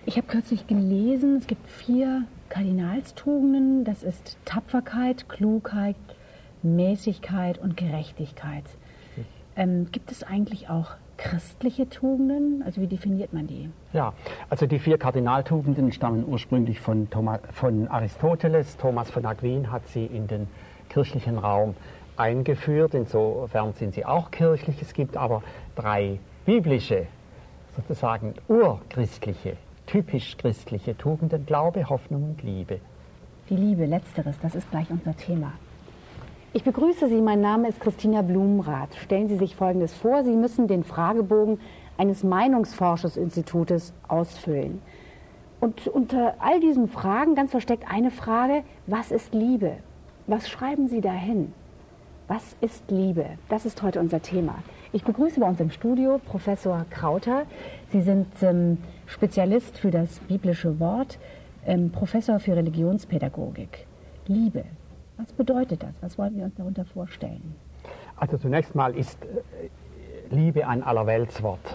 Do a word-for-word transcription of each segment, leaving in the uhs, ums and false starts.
Ich habe kürzlich gelesen, es gibt vier Kardinalstugenden. Das ist Tapferkeit, Klugheit, Mäßigkeit und Gerechtigkeit. Ähm, gibt es eigentlich auch christliche Tugenden? Also wie definiert man die? Ja, also die vier Kardinaltugenden stammen ursprünglich von, Thomas, von Aristoteles. Thomas von Aquin hat sie in den kirchlichen Raum eingeführt. Insofern sind sie auch kirchlich. Es gibt aber drei biblische, sozusagen urchristliche, typisch christliche Tugenden: Glaube, Hoffnung und Liebe. Die Liebe, letzteres, das ist gleich unser Thema. Ich begrüße Sie, mein Name ist Christina Blumenrath. Stellen Sie sich Folgendes vor: Sie müssen den Fragebogen eines Meinungsforschungsinstitutes ausfüllen. Und unter all diesen Fragen ganz versteckt eine Frage: Was ist Liebe? Was schreiben Sie dahin? Was ist Liebe? Das ist heute unser Thema. Ich begrüße bei uns im Studio Professor Krauter. Sie sind ähm, Spezialist für das biblische Wort, ähm, Professor für Religionspädagogik. Liebe. Was bedeutet das? Was wollen wir uns darunter vorstellen? Also zunächst mal ist äh, Liebe ein Allerweltswort.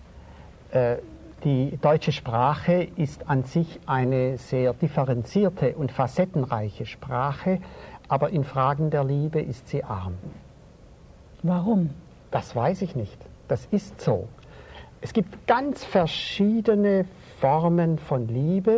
Äh, die deutsche Sprache ist an sich eine sehr differenzierte und facettenreiche Sprache, aber in Fragen der Liebe ist sie arm. Warum? Das weiß ich nicht. Das ist so. Es gibt ganz verschiedene Formen von Liebe.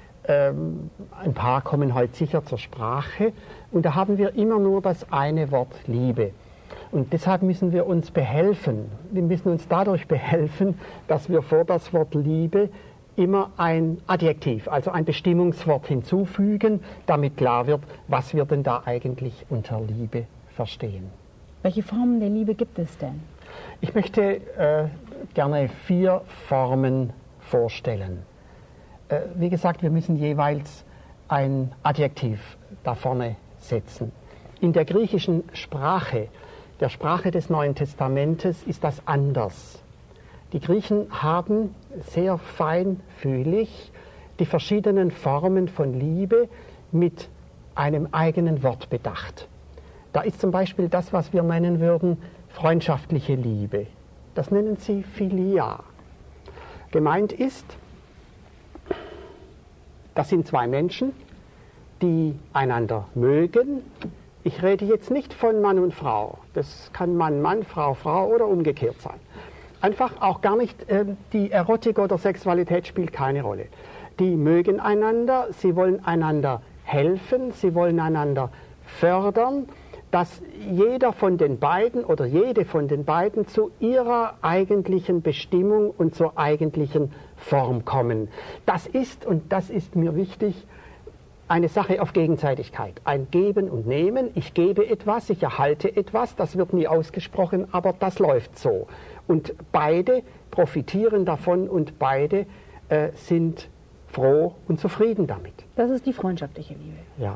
Ähm, ein paar kommen heute sicher zur Sprache. Und da haben wir immer nur das eine Wort Liebe. Und deshalb müssen wir uns behelfen. Wir müssen uns dadurch behelfen, dass wir vor das Wort Liebe immer ein Adjektiv, also ein Bestimmungswort hinzufügen, damit klar wird, was wir denn da eigentlich unter Liebe verstehen. Welche Formen der Liebe gibt es denn? Ich möchte äh, gerne vier Formen vorstellen. Äh, wie gesagt, wir müssen jeweils ein Adjektiv da vorne setzen. In der griechischen Sprache, der Sprache des Neuen Testamentes, ist das anders. Die Griechen haben sehr feinfühlig die verschiedenen Formen von Liebe mit einem eigenen Wort bedacht. Da ist zum Beispiel das, was wir nennen würden, freundschaftliche Liebe. Das nennen sie Philia. Gemeint ist, das sind zwei Menschen, die einander mögen. Ich rede jetzt nicht von Mann und Frau. Das kann Mann, Mann, Frau, Frau oder umgekehrt sein. Einfach auch gar nicht, äh, die Erotik oder Sexualität spielt keine Rolle. Die mögen einander, sie wollen einander helfen, sie wollen einander fördern, dass jeder von den beiden oder jede von den beiden zu ihrer eigentlichen Bestimmung und zur eigentlichen Form kommen. Das ist, und das ist mir wichtig, eine Sache auf Gegenseitigkeit. Ein Geben und Nehmen. Ich gebe etwas, ich erhalte etwas, das wird nie ausgesprochen, aber das läuft so. Und beide profitieren davon und beide äh, sind froh und zufrieden damit. Das ist die freundschaftliche Liebe. Ja.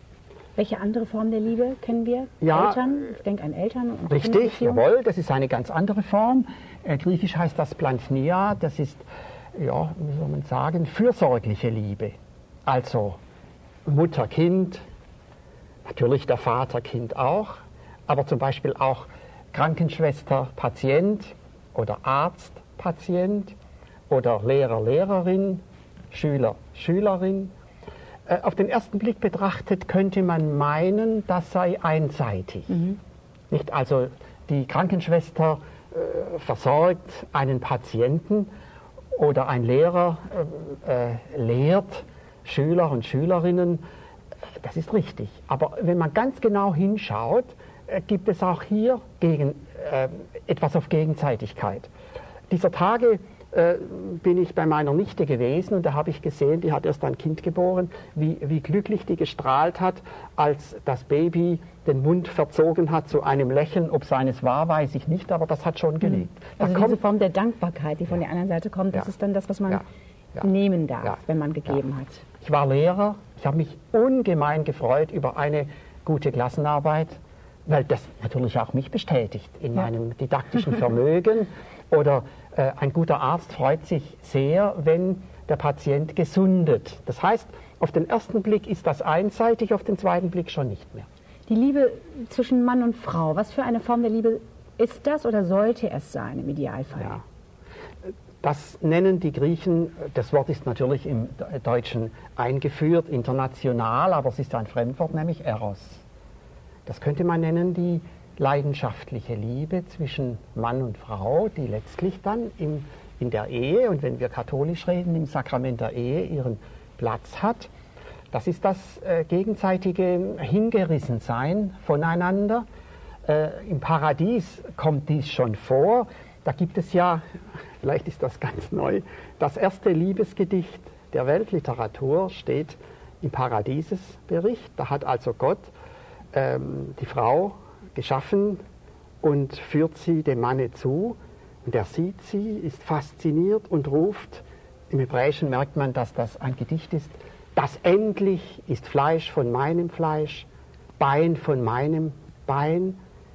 Welche andere Form der Liebe kennen wir? Ja, Eltern? Ich denke an Eltern. Und richtig, jawohl, das ist eine ganz andere Form. Äh, Griechisch heißt das Plantnia, das ist, ja, wie soll man sagen, fürsorgliche Liebe. Also Mutter, Kind, natürlich der Vater, Kind auch, aber zum Beispiel auch Krankenschwester, Patient oder Arzt, Patient oder Lehrer, Lehrerin, Schüler, Schülerin. Äh, auf den ersten Blick betrachtet könnte man meinen, das sei einseitig. Mhm. Nicht? Also die Krankenschwester äh, versorgt einen Patienten oder ein Lehrer äh, äh, lehrt Schüler und Schülerinnen. Das ist richtig. Aber wenn man ganz genau hinschaut, äh, gibt es auch hier gegen, äh, etwas auf Gegenseitigkeit. Dieser Tage äh, bin ich bei meiner Nichte gewesen und da habe ich gesehen, die hat erst ein Kind geboren, wie, wie glücklich die gestrahlt hat, als das Baby den Mund verzogen hat zu einem Lächeln. Ob seines war, weiß ich nicht, aber das hat schon gelegt. Also da diese kommt, Form der Dankbarkeit, die von ja. der anderen Seite kommt, das Ja. ist dann das, was man Ja. Ja. nehmen darf, Ja. wenn man gegeben Ja. hat. Ich war Lehrer, ich habe mich ungemein gefreut über eine gute Klassenarbeit, weil das natürlich auch mich bestätigt in Ja. meinem didaktischen Vermögen. Oder äh, ein guter Arzt freut sich sehr, wenn der Patient gesundet. Das heißt, auf den ersten Blick ist das einseitig, auf den zweiten Blick schon nicht mehr. Die Liebe zwischen Mann und Frau, was für eine Form der Liebe ist das oder sollte es sein im Idealfall? Ja. Das nennen die Griechen, das Wort ist natürlich im Deutschen eingeführt, international, aber es ist ein Fremdwort, nämlich Eros. Das könnte man nennen die leidenschaftliche Liebe zwischen Mann und Frau, die letztlich dann im, in der Ehe, und wenn wir katholisch reden, im Sakrament der Ehe ihren Platz hat. Das ist das äh, gegenseitige Hingerissensein voneinander. Äh, Im Paradies kommt dies schon vor. Da gibt es ja, vielleicht ist das ganz neu, das erste Liebesgedicht der Weltliteratur steht im Paradiesesbericht. Da hat also Gott ähm, die Frau geschaffen und führt sie dem Manne zu. Und er sieht sie, ist fasziniert und ruft. Im Hebräischen merkt man, dass das ein Gedicht ist. Das endlich ist Fleisch von meinem Fleisch, Bein von meinem Bein.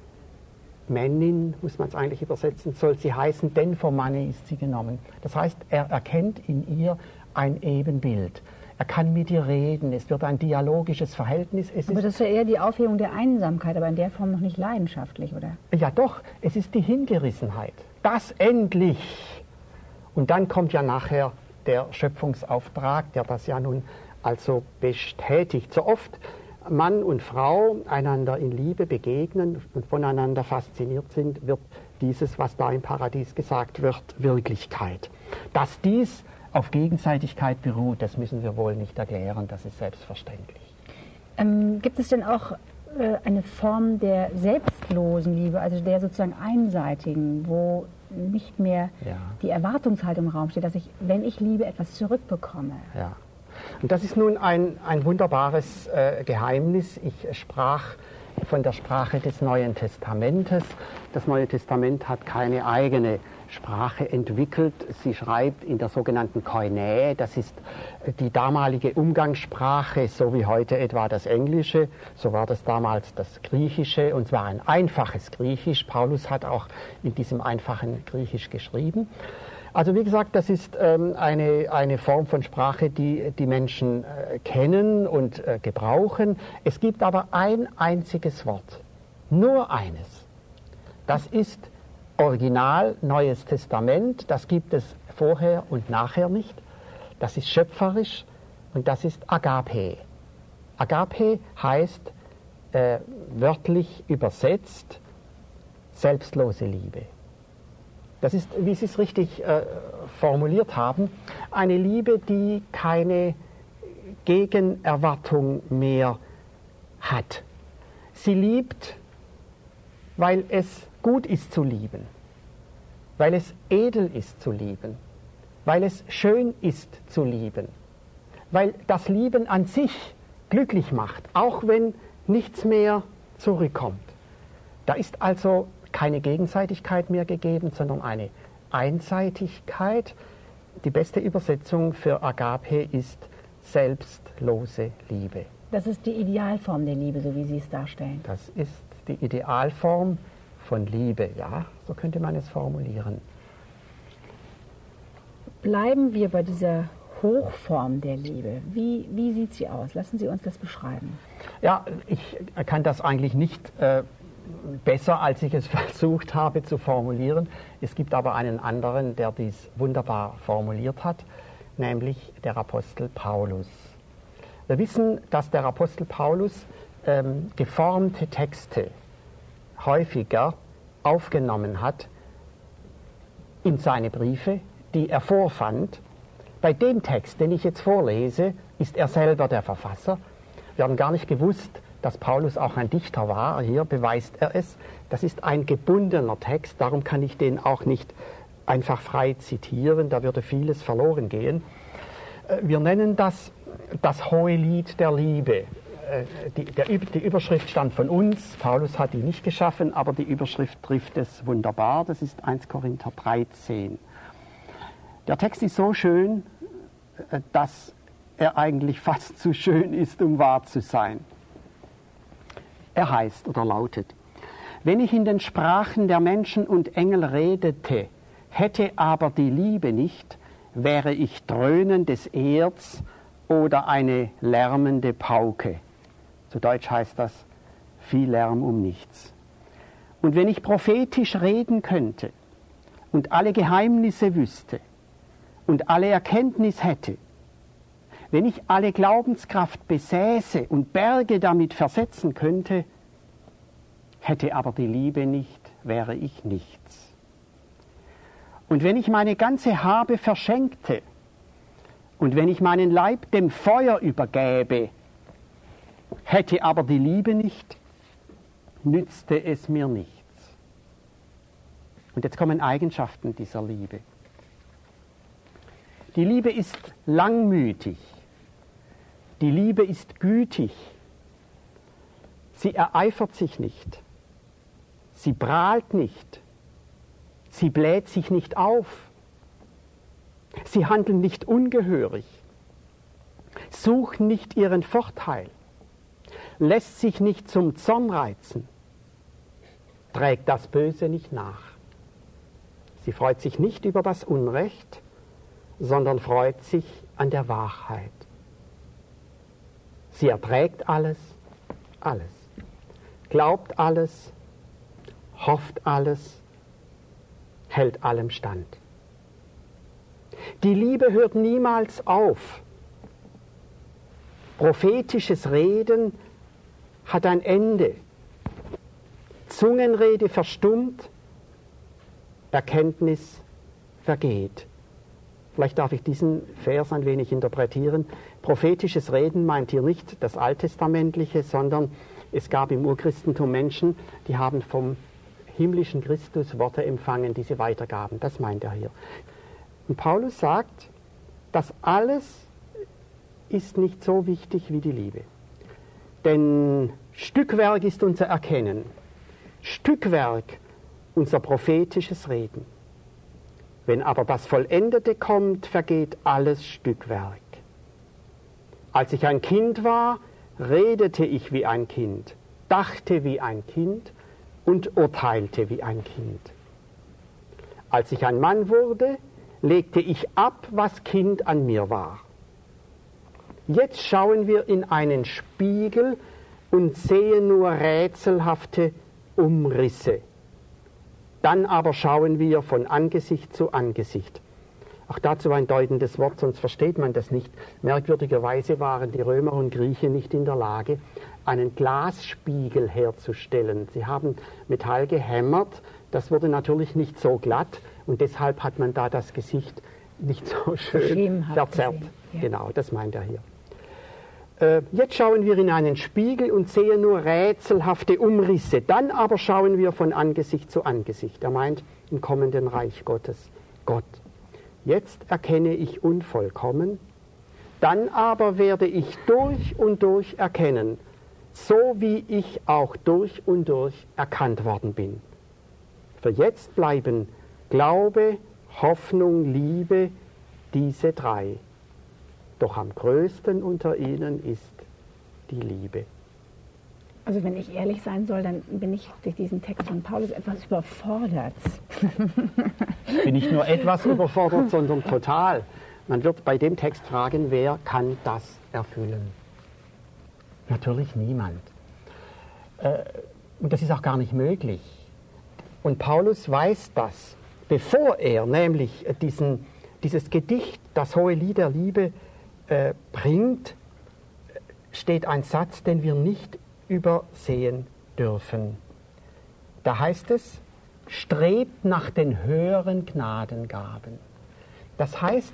Männin, muss man es eigentlich übersetzen, soll sie heißen, denn vom Manne ist sie genommen. Das heißt, er erkennt in ihr ein Ebenbild. Er kann mit ihr reden, es wird ein dialogisches Verhältnis. Es aber ist, das ist ja eher die Aufhebung der Einsamkeit, aber in der Form noch nicht leidenschaftlich, oder? Ja doch, es ist die Hingerissenheit. Das endlich. Und dann kommt ja nachher der Schöpfungsauftrag, der das ja nun also bestätigt. So oft Mann und Frau einander in Liebe begegnen und voneinander fasziniert sind, wird dieses, was da im Paradies gesagt wird, Wirklichkeit. Dass dies auf Gegenseitigkeit beruht, das müssen wir wohl nicht erklären, das ist selbstverständlich. Ähm, gibt es denn auch äh, eine Form der selbstlosen Liebe, also der sozusagen einseitigen, wo nicht mehr ja. die Erwartungshaltung im Raum steht, dass ich, wenn ich liebe, etwas zurückbekomme? Ja. Und das ist nun ein, ein wunderbares äh, Geheimnis. Ich sprach von der Sprache des Neuen Testamentes. Das Neue Testament hat keine eigene Sprache entwickelt. Sie schreibt in der sogenannten Koine, das ist die damalige Umgangssprache, so wie heute etwa das Englische, so war das damals das Griechische, und zwar ein einfaches Griechisch. Paulus hat auch in diesem einfachen Griechisch geschrieben. Also wie gesagt, das ist ähm, eine, eine Form von Sprache, die die Menschen äh, kennen und äh, gebrauchen. Es gibt aber ein einziges Wort, nur eines. Das ist Original Neues Testament, das gibt es vorher und nachher nicht. Das ist schöpferisch und das ist Agape. Agape heißt äh, wörtlich übersetzt selbstlose Liebe. Das ist, wie Sie es richtig äh, formuliert haben, eine Liebe, die keine Gegenerwartung mehr hat. Sie liebt, weil es gut ist zu lieben, weil es edel ist zu lieben, weil es schön ist zu lieben, weil das Lieben an sich glücklich macht, auch wenn nichts mehr zurückkommt. Da ist also keine Gegenseitigkeit mehr gegeben, sondern eine Einseitigkeit. Die beste Übersetzung für Agape ist selbstlose Liebe. Das ist die Idealform der Liebe, so wie Sie es darstellen. Das ist die Idealform von Liebe, ja, so könnte man es formulieren. Bleiben wir bei dieser Hochform der Liebe. Wie, wie sieht sie aus? Lassen Sie uns das beschreiben. Ja, ich kann das eigentlich nicht äh, besser, als ich es versucht habe zu formulieren. Es gibt aber einen anderen, der dies wunderbar formuliert hat, nämlich der Apostel Paulus. Wir wissen, dass der Apostel Paulus ähm, geformte Texte häufiger aufgenommen hat in seine Briefe, die er vorfand. Bei dem Text, den ich jetzt vorlese, ist er selber der Verfasser. Wir haben gar nicht gewusst, dass Paulus auch ein Dichter war. Hier beweist er es. Das ist ein gebundener Text, darum kann ich den auch nicht einfach frei zitieren, da würde vieles verloren gehen. Wir nennen das das Hohelied der Liebe. Die, der, die Überschrift stammt von uns, Paulus hat die nicht geschaffen, aber die Überschrift trifft es wunderbar, das ist erster Korinther dreizehn. Der Text ist so schön, dass er eigentlich fast zu schön ist, um wahr zu sein. Er heißt oder lautet: Wenn ich in den Sprachen der Menschen und Engel redete, hätte aber die Liebe nicht, wäre ich dröhnendes Erz oder eine lärmende Pauke. Zu Deutsch heißt das, viel Lärm um nichts. Und wenn ich prophetisch reden könnte und alle Geheimnisse wüsste und alle Erkenntnis hätte, wenn ich alle Glaubenskraft besäße und Berge damit versetzen könnte, hätte aber die Liebe nicht, wäre ich nichts. Und wenn ich meine ganze Habe verschenkte und wenn ich meinen Leib dem Feuer übergäbe, hätte aber die Liebe nicht, nützte es mir nichts. Und jetzt kommen Eigenschaften dieser Liebe. Die Liebe ist langmütig. Die Liebe ist gütig. Sie ereifert sich nicht. Sie prahlt nicht. Sie bläht sich nicht auf. Sie handelt nicht ungehörig. Sucht nicht ihren Vorteil. Lässt sich nicht zum Zorn reizen. Trägt das Böse nicht nach. Sie freut sich nicht über das Unrecht, sondern freut sich an der Wahrheit. Sie erträgt alles, alles, glaubt alles, hofft alles, hält allem stand. Die Liebe hört niemals auf. Prophetisches Reden hat ein Ende. Zungenrede verstummt, Erkenntnis vergeht. Vielleicht darf ich diesen Vers ein wenig interpretieren. Prophetisches Reden meint hier nicht das Alttestamentliche, sondern es gab im Urchristentum Menschen, die haben vom himmlischen Christus Worte empfangen, die sie weitergaben. Das meint er hier. Und Paulus sagt, das alles ist nicht so wichtig wie die Liebe. Denn Stückwerk ist unser Erkennen. Stückwerk unser prophetisches Reden. Wenn aber das Vollendete kommt, vergeht alles Stückwerk. Als ich ein Kind war, redete ich wie ein Kind, dachte wie ein Kind und urteilte wie ein Kind. Als ich ein Mann wurde, legte ich ab, was Kind an mir war. Jetzt schauen wir in einen Spiegel und sehen nur rätselhafte Umrisse. Dann aber schauen wir von Angesicht zu Angesicht. Auch dazu ein deutendes Wort, sonst versteht man das nicht. Merkwürdigerweise waren die Römer und Griechen nicht in der Lage, einen Glasspiegel herzustellen. Sie haben Metall gehämmert, das wurde natürlich nicht so glatt und deshalb hat man da das Gesicht nicht so schön verzerrt. Ja. Genau, das meint er hier. Äh, jetzt schauen wir in einen Spiegel und sehen nur rätselhafte Umrisse. Dann aber schauen wir von Angesicht zu Angesicht. Er meint im kommenden Reich Gottes. Gott. Jetzt erkenne ich unvollkommen, dann aber werde ich durch und durch erkennen, so wie ich auch durch und durch erkannt worden bin. Für jetzt bleiben Glaube, Hoffnung, Liebe, diese drei. Doch am größten unter ihnen ist die Liebe. Also wenn ich ehrlich sein soll, dann bin ich durch diesen Text von Paulus etwas überfordert. Bin nicht nur etwas überfordert, sondern total. Man wird bei dem Text fragen, wer kann das erfüllen? Natürlich niemand. Und das ist auch gar nicht möglich. Und Paulus weiß das, bevor er nämlich diesen, dieses Gedicht, das hohe Lied der Liebe, äh, bringt, steht ein Satz, den wir nicht übersehen dürfen. Da heißt es, strebt nach den höheren Gnadengaben. Das heißt,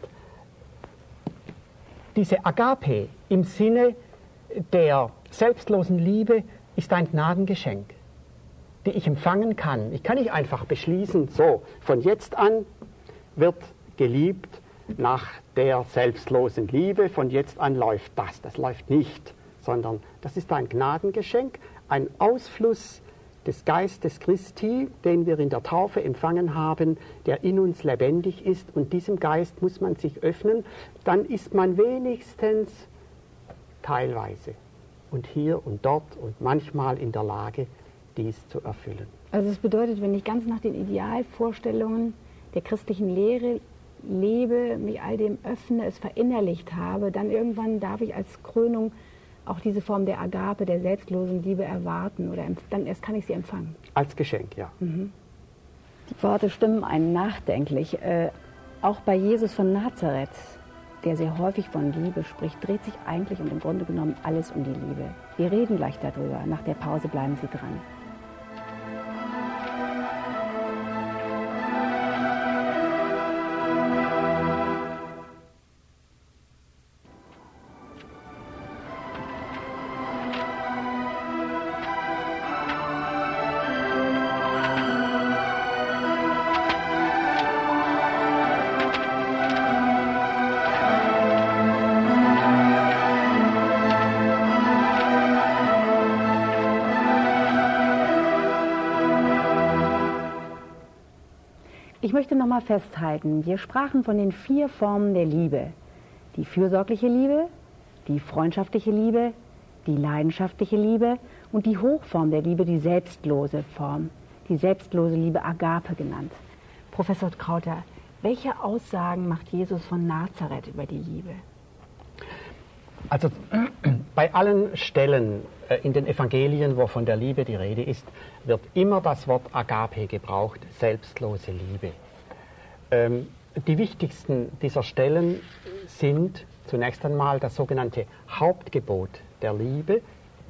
diese Agape im Sinne der selbstlosen Liebe ist ein Gnadengeschenk, die ich empfangen kann. Ich kann nicht einfach beschließen, so, von jetzt an wird geliebt nach der selbstlosen Liebe, von jetzt an läuft das. Das läuft nicht, sondern das ist ein Gnadengeschenk, ein Ausfluss des Geistes Christi, den wir in der Taufe empfangen haben, der in uns lebendig ist, und diesem Geist muss man sich öffnen, dann ist man wenigstens teilweise und hier und dort und manchmal in der Lage, dies zu erfüllen. Also es bedeutet, wenn ich ganz nach den Idealvorstellungen der christlichen Lehre lebe, mich all dem öffne, es verinnerlicht habe, dann irgendwann darf ich als Krönung auch diese Form der Agape, der selbstlosen Liebe erwarten, oder dann erst kann ich sie empfangen. Als Geschenk, ja. Mhm. Die Worte stimmen einen nachdenklich. Äh, Auch bei Jesus von Nazareth, der sehr häufig von Liebe spricht, dreht sich eigentlich und im Grunde genommen alles um die Liebe. Wir reden gleich darüber. Nach der Pause bleiben Sie dran. Ich möchte noch mal festhalten, wir sprachen von den vier Formen der Liebe. Die fürsorgliche Liebe, die freundschaftliche Liebe, die leidenschaftliche Liebe und die Hochform der Liebe, die selbstlose Form, die selbstlose Liebe, Agape genannt. Professor Krauter, welche Aussagen macht Jesus von Nazareth über die Liebe? Also bei allen Stellen in den Evangelien, wo von der Liebe die Rede ist, wird immer das Wort Agape gebraucht, selbstlose Liebe. Ähm, die wichtigsten dieser Stellen sind zunächst einmal das sogenannte Hauptgebot der Liebe,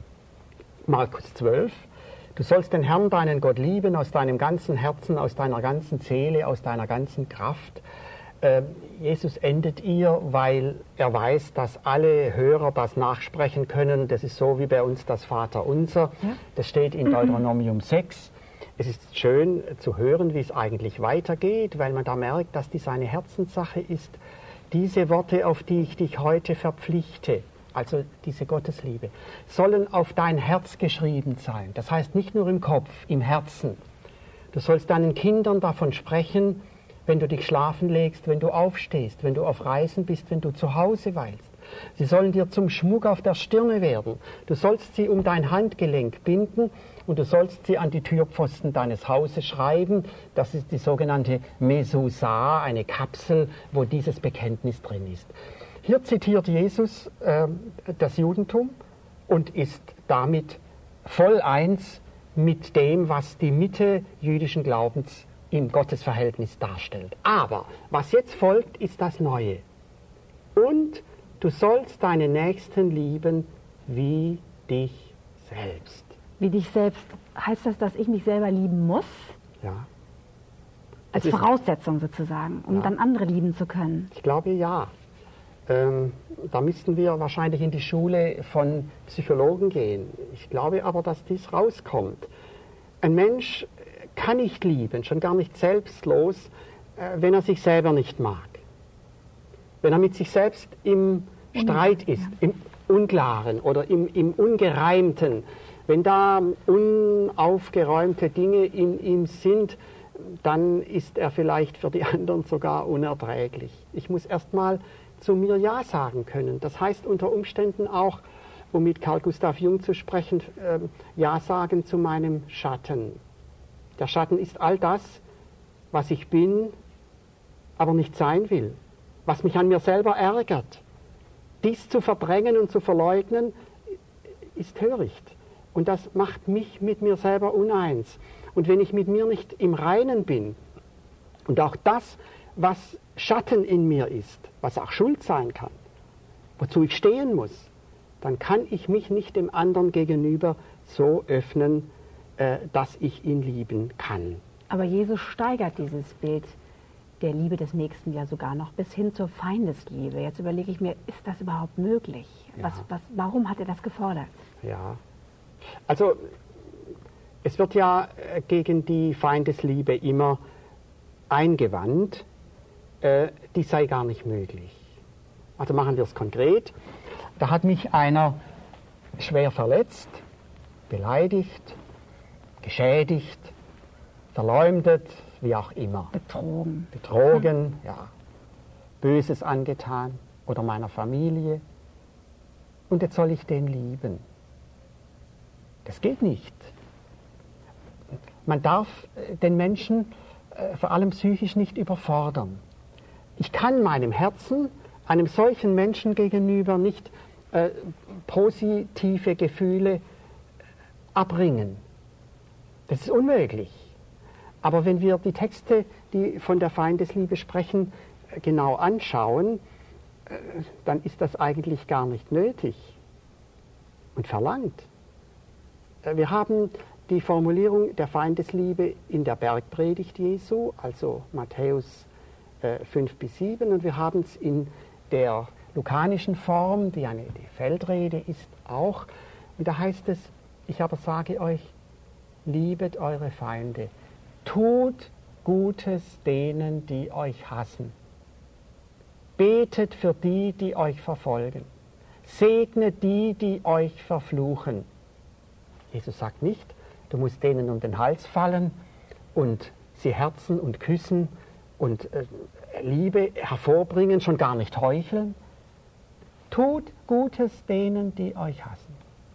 Markus zwölf. Du sollst den Herrn, deinen Gott, lieben aus deinem ganzen Herzen, aus deiner ganzen Seele, aus deiner ganzen Kraft. Äh, Jesus endet ihr, weil er weiß, dass alle Hörer das nachsprechen können. Das ist so wie bei uns das Vaterunser. Ja. Das steht in Deuteronomium sechs. Es ist schön zu hören, wie es eigentlich weitergeht, weil man da merkt, dass dies eine Herzenssache ist. Diese Worte, auf die ich dich heute verpflichte, also diese Gottesliebe, sollen auf dein Herz geschrieben sein. Das heißt nicht nur im Kopf, im Herzen. Du sollst deinen Kindern davon sprechen, wenn du dich schlafen legst, wenn du aufstehst, wenn du auf Reisen bist, wenn du zu Hause weilst. Sie sollen dir zum Schmuck auf der Stirne werden. Du sollst sie um dein Handgelenk binden und du sollst sie an die Türpfosten deines Hauses schreiben. Das ist die sogenannte Mezuzah, eine Kapsel, wo dieses Bekenntnis drin ist. Hier zitiert Jesus äh, das Judentum und ist damit voll eins mit dem, was die Mitte jüdischen Glaubens im Gottesverhältnis darstellt. Aber was jetzt folgt, ist das Neue. Und du sollst deine Nächsten lieben wie dich selbst. Wie dich selbst, heißt das, dass ich mich selber lieben muss? Ja. Als Voraussetzung sozusagen, um ja. dann andere lieben zu können? Ich glaube, ja. Ähm, da müssten wir wahrscheinlich in die Schule von Psychologen gehen. Ich glaube aber, dass dies rauskommt. Ein Mensch kann nicht lieben, schon gar nicht selbstlos, äh, wenn er sich selber nicht mag. Wenn er mit sich selbst im Streit ist, ja. im Unklaren oder im, im Ungereimten, wenn da unaufgeräumte Dinge in ihm sind, dann ist er vielleicht für die anderen sogar unerträglich. Ich muss erst mal zu mir Ja sagen können. Das heißt unter Umständen auch, um mit Carl Gustav Jung zu sprechen, äh, Ja sagen zu meinem Schatten. Der Schatten ist all das, was ich bin, aber nicht sein will, was mich an mir selber ärgert. Dies zu verdrängen und zu verleugnen, ist töricht. Und das macht mich mit mir selber uneins. Und wenn ich mit mir nicht im Reinen bin und auch das, was Schatten in mir ist, was auch Schuld sein kann, wozu ich stehen muss, dann kann ich mich nicht dem anderen gegenüber so öffnen, äh, dass ich ihn lieben kann. Aber Jesus steigert dieses Bild der Liebe des Nächsten ja sogar noch bis hin zur Feindesliebe. Jetzt überlege ich mir, ist das überhaupt möglich? Ja. Was, was, warum hat er das gefordert? Ja, also es wird ja gegen die Feindesliebe immer eingewandt, äh, die sei gar nicht möglich. Also machen wir es konkret. Da hat mich einer schwer verletzt, beleidigt, geschädigt, verleumdet, wie auch immer. Betrogen. Betrogen, hm. ja. Böses angetan oder meiner Familie. Und jetzt soll ich den lieben. Das geht nicht. Man darf den Menschen äh, vor allem psychisch nicht überfordern. Ich kann meinem Herzen einem solchen Menschen gegenüber nicht äh, positive Gefühle abringen. Das ist unmöglich. Aber wenn wir die Texte, die von der Feindesliebe sprechen, genau anschauen, äh, dann ist das eigentlich gar nicht nötig und verlangt. Äh, wir haben die Formulierung der Feindesliebe in der Bergpredigt Jesu, also Matthäus äh, fünf bis sieben, und wir haben es in der lukanischen Form, die eine die Feldrede ist, auch. Und da heißt es, ich aber sage euch, liebet eure Feinde, tut Gutes denen, die euch hassen, betet für die, die euch verfolgen, segnet die, die euch verfluchen. Jesus sagt nicht, du musst denen um den Hals fallen und sie herzen und küssen und äh, Liebe hervorbringen, schon gar nicht heucheln. Tut Gutes denen, die euch hassen.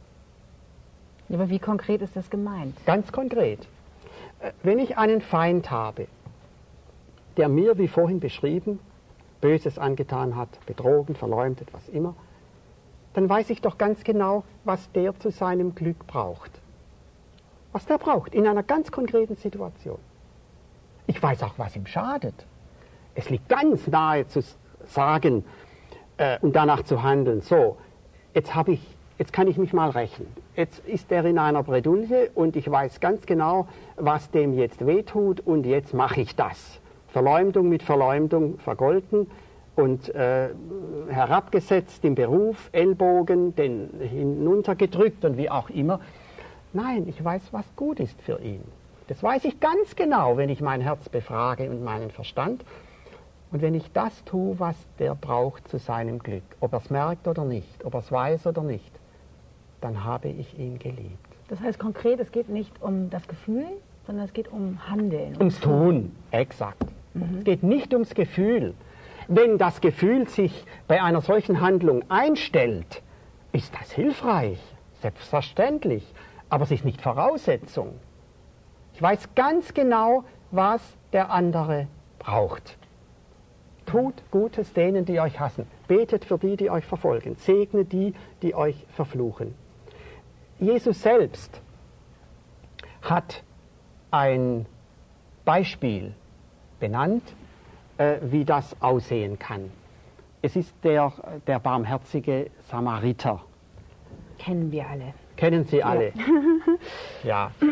Aber wie konkret ist das gemeint? Ganz konkret. Wenn ich einen Feind habe, der mir, wie vorhin beschrieben, Böses angetan hat, betrogen, verleumdet, was immer, dann weiß ich doch ganz genau, was der zu seinem Glück braucht. Was der braucht, in einer ganz konkreten Situation. Ich weiß auch, was ihm schadet. Es liegt ganz nahe zu sagen äh, und danach zu handeln, so, jetzt, hab ich, jetzt kann ich mich mal rächen. Jetzt ist er in einer Bredouille und ich weiß ganz genau, was dem jetzt wehtut und jetzt mache ich das. Verleumdung mit Verleumdung vergolten und äh, herabgesetzt im Beruf, Ellbogen, den hinuntergedrückt und wie auch immer. Nein, ich weiß, was gut ist für ihn. Das weiß ich ganz genau, wenn ich mein Herz befrage und meinen Verstand. Und wenn ich das tue, was der braucht zu seinem Glück, ob er es merkt oder nicht, ob er es weiß oder nicht, dann habe ich ihn geliebt. Das heißt konkret, es geht nicht um das Gefühl, sondern es geht um Handeln. Ums Tun, exakt. Mhm. Es geht nicht ums Gefühl. Wenn das Gefühl sich bei einer solchen Handlung einstellt, ist das hilfreich, selbstverständlich, aber es ist nicht Voraussetzung. Ich weiß ganz genau, was der andere braucht. Tut Gutes denen, die euch hassen. Betet für die, die euch verfolgen. Segnet die, die euch verfluchen. Jesus selbst hat ein Beispiel benannt, äh, wie das aussehen kann. Es ist der, der barmherzige Samariter. Kennen wir alle. Kennen Sie alle? Ja. Ja.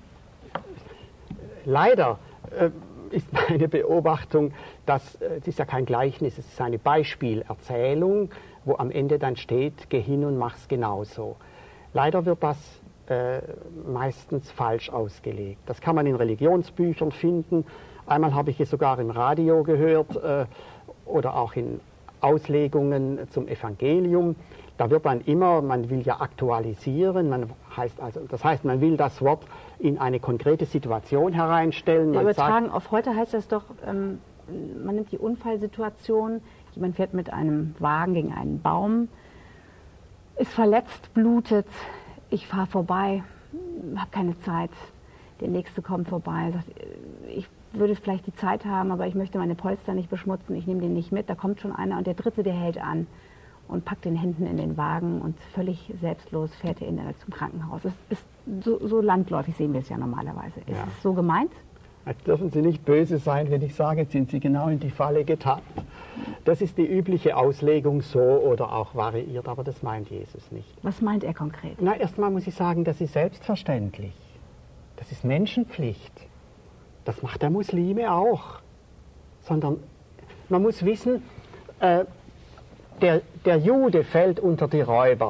Leider äh, ist meine Beobachtung, dass äh, das ist ja kein Gleichnis, es ist eine Beispielerzählung, wo am Ende dann steht, geh hin und mach's genauso. Leider wird das äh, meistens falsch ausgelegt. Das kann man in Religionsbüchern finden. Einmal habe ich es sogar im Radio gehört äh, oder auch in Auslegungen zum Evangelium. Da wird dann immer, man will ja aktualisieren, man heißt also, das heißt, man will das Wort in eine konkrete Situation hereinstellen. Ja, man übertragen sagt, auf heute heißt das doch, ähm, man nimmt die Unfallsituation, jemand fährt mit einem Wagen gegen einen Baum, ist verletzt, blutet, ich fahre vorbei, habe keine Zeit, der Nächste kommt vorbei, sagt, ich würde vielleicht die Zeit haben, aber ich möchte meine Polster nicht beschmutzen, ich nehme den nicht mit, da kommt schon einer und der Dritte, der hält an und packt den Händen in den Wagen und völlig selbstlos fährt er ihn zum Krankenhaus. Es ist so, so landläufig, sehen wir es ja normalerweise. Ist Ja. es so gemeint? Jetzt dürfen Sie nicht böse sein, wenn ich sage, jetzt sind Sie genau in die Falle getappt. Das ist die übliche Auslegung, so oder auch variiert, aber das meint Jesus nicht. Was meint er konkret? Na, erstmal muss ich sagen, das ist selbstverständlich. Das ist Menschenpflicht. Das macht der Muslime auch. Sondern man muss wissen, äh, der, der Jude fällt unter die Räuber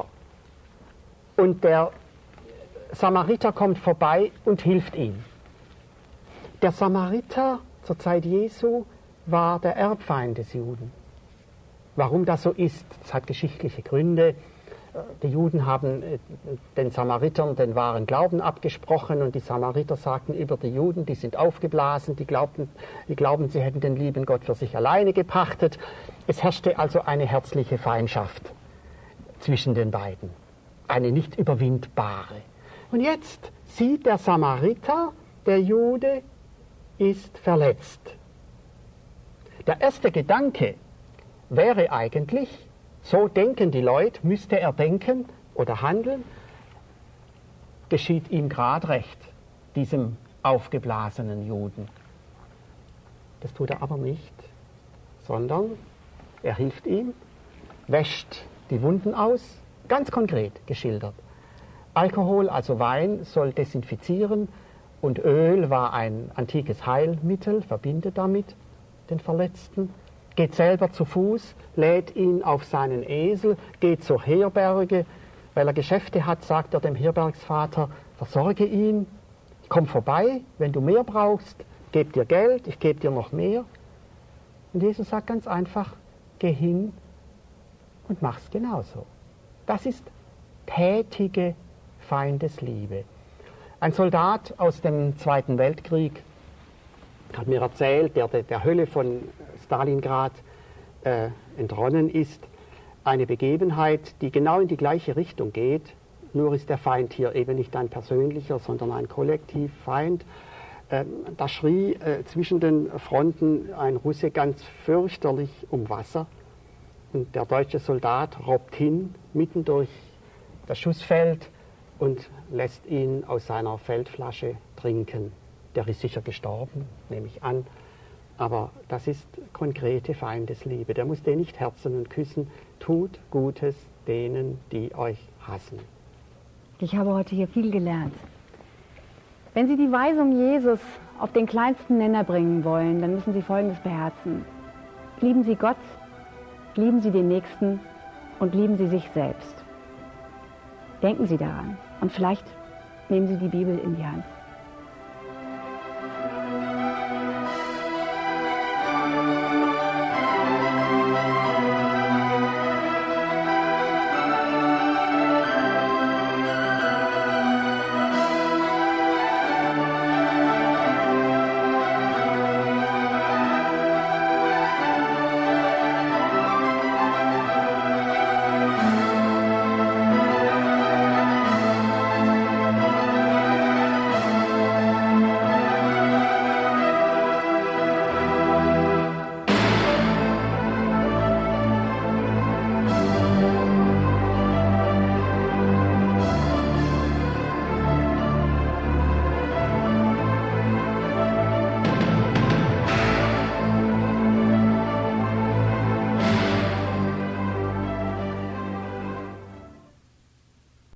und der Samariter kommt vorbei und hilft ihm. Der Samariter zur Zeit Jesu war der Erbfeind des Juden. Warum das so ist, das hat geschichtliche Gründe. Die Juden haben den Samaritern den wahren Glauben abgesprochen und die Samariter sagten über die Juden, die sind aufgeblasen, die glaubten, die glauben, sie hätten den lieben Gott für sich alleine gepachtet. Es herrschte also eine herzliche Feindschaft zwischen den beiden, eine nicht überwindbare. Und jetzt sieht der Samariter, der Jude ist verletzt. Der erste Gedanke wäre eigentlich, so denken die Leute, müsste er denken oder handeln, geschieht ihm gerade recht, diesem aufgeblasenen Juden. Das tut er aber nicht, sondern er hilft ihm, wäscht die Wunden aus, ganz konkret geschildert. Alkohol, also Wein, soll desinfizieren und Öl war ein antikes Heilmittel, verbindet damit den Verletzten. Geht selber zu Fuß, lädt ihn auf seinen Esel, geht zur Herberge. Weil er Geschäfte hat, sagt er dem Herbergsvater, versorge ihn, komm vorbei, wenn du mehr brauchst, geb dir Geld, ich gebe dir noch mehr. Und Jesus sagt ganz einfach, geh hin und mach's genauso. Das ist tätige Feindesliebe. Ein Soldat aus dem Zweiten Weltkrieg hat mir erzählt, der der Hölle von Stalingrad äh, entronnen ist, eine Begebenheit, die genau in die gleiche Richtung geht, nur ist der Feind hier eben nicht ein persönlicher, sondern ein Kollektivfeind. Äh, da schrie äh, zwischen den Fronten ein Russe ganz fürchterlich um Wasser und der deutsche Soldat robbt hin, mitten durch das Schussfeld und lässt ihn aus seiner Feldflasche trinken. Der ist sicher gestorben, nehme ich an. Aber das ist konkrete Feindesliebe. Der muss den nicht herzen und küssen. Tut Gutes denen, die euch hassen. Ich habe heute hier viel gelernt. Wenn Sie die Weisung Jesus auf den kleinsten Nenner bringen wollen, dann müssen Sie Folgendes beherzen. Lieben Sie Gott, lieben Sie den Nächsten und lieben Sie sich selbst. Denken Sie daran und vielleicht nehmen Sie die Bibel in die Hand.